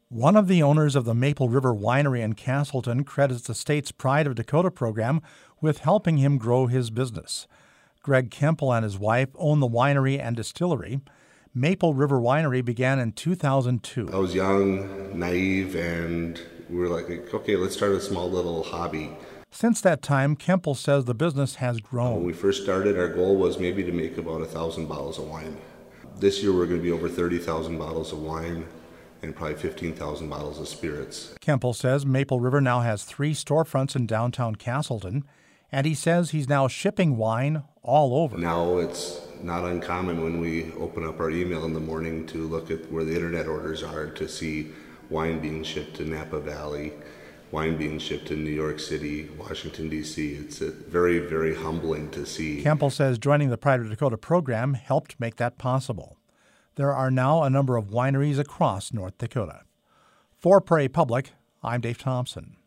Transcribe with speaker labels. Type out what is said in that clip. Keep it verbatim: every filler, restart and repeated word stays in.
Speaker 1: One of the owners of the Maple River Winery in Castleton credits the state's Pride of Dakota program with helping him grow his business. Greg Kemple and his wife own the winery and distillery. Maple River Winery began in two thousand two.
Speaker 2: I was young, naive, and we were like, okay, let's start a small little hobby.
Speaker 1: Since that time, Kemple says the business has grown.
Speaker 2: When we first started, our goal was maybe to make about one thousand bottles of wine. This year we're going to be over thirty thousand bottles of wine and probably fifteen thousand bottles of spirits.
Speaker 1: Kemple says Maple River now has three storefronts in downtown Castleton, and he says he's now shipping wine all over.
Speaker 2: Now it's not uncommon when we open up our email in the morning to look at where the internet orders are to see wine being shipped to Napa Valley, wine being shipped to New York City, Washington, D C It's a very, very humbling to see.
Speaker 1: Kemple says joining the Pride of Dakota program helped make that possible. There are now a number of wineries across North Dakota. For Prairie Public, I'm Dave Thompson.